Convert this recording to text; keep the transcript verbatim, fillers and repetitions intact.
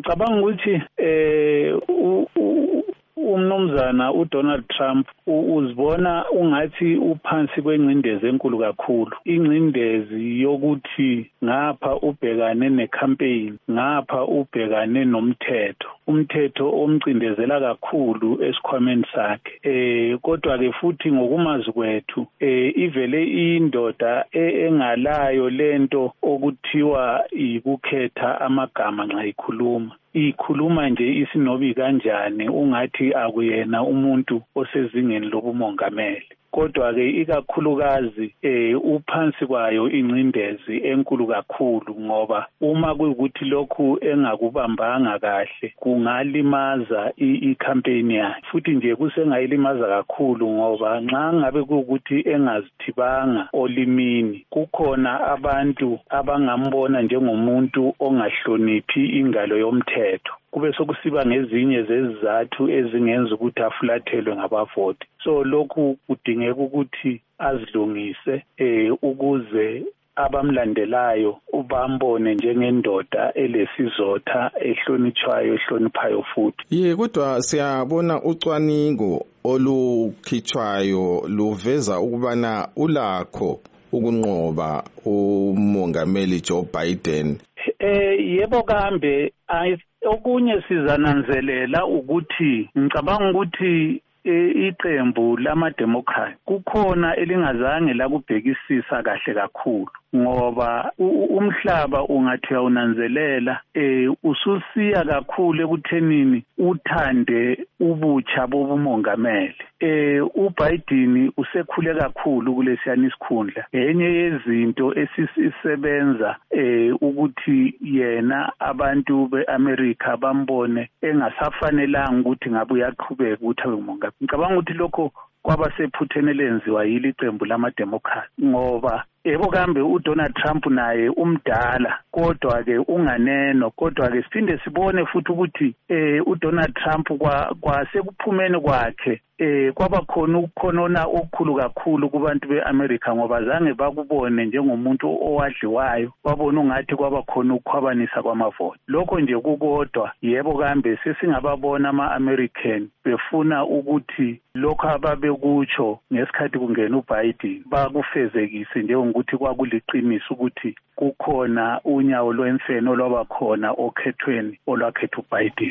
ngicabanga ukuthi eh umnumzana uDonald Trump uzibona ungathi uphansi kwengcindezi enkulu kakhulu, ingcindezi yokuthi ngapha ubhekane necampaign, ngapha ubhekane nomthetho, umthetho omcindezela kakhulu esikhwameni sakhe. Eh kodwa ke futhi ngokumazi kwethu eh ivele indoda engalayo lento okuthiwa ikukhetha amagama nxa ikhuluma. Ikhuluma nje isinobi kanjani ungathi akuyena umuntu osezingeni lobumongameli. Kodwa ke ikakhulukazi eh uphansi kwayo ingcindezi enkulu kakhulu ngoba uma kuyukuthi lokhu engakubambanga kahle kungalimaza icampaign yakhe. Futhi nje kusengayilimaza kakhulu ngoba nxa ngabe kuyukuthi engazithibanga olimini kukhona abantu abangambona njengomuntu ongahloniphi ingalo yomthetho. Kube sokusiba ngezinye zezizathu ezingenza ukuthi afulathelwe ngabavoti. So lokhu kudingeka ukuthi azilungise eh ukuze abamlandelayo ubambone njengendoda elesizotha ehlonitshwayo ehloniphayo futhi. Ye kodwa siyabona ucwaningo olukhitshwayo luveza ukubana ulakho ukunqoba umongameli Joe Biden. Eh yebo kambe okunye sizananzelela ukuthi ngicabanga ukuthi iqembu lama-Democrat kukhona elingazange lakubhekisisa kahle kakhulu ngoba umhlaba ungathi awunanzelela eh ususiya kakhulu ekuthenini uthande ubutsha bobumongameli. Eh uBiden usekhule kakhulu kulesiyana isikhundla. Enye yezinto esisisebenza eh ukuthi yena abantu beAmerica bambone engasafanelanga ukuthi ngabe uyaqhubeka ukuthi abe umongameli. Ngicabanga ukuthi lokho kwaba sephutheni lenziwa yili qembu lama-Democrat ngoba yebo kambe uDonald Trump naye umdala kodwa ke unganeno. Kodwa ke siphinde sibone futhi ukuthi eh uDonald Trump kwa kwasekuphumeni kwakhe eh kwaba khona ukukhonona okukhulu kakhulu kubantu beAmerica ngoba zange bakubone njengomuntu owadliwayo, babona ungathi kwaba khona ukukhwabanisa kwamavoti. Lokho nje kukodwa yebo kambe sesingababona ama-American befuna ukuthi lokho ababekutsho ngesikhathi kungena uBiden bakufezekise njengokuthi kwakuliqiniso ukuthi kukhona unyawo lwemfene olwabakhona okhethweni olwakhetha uBiden.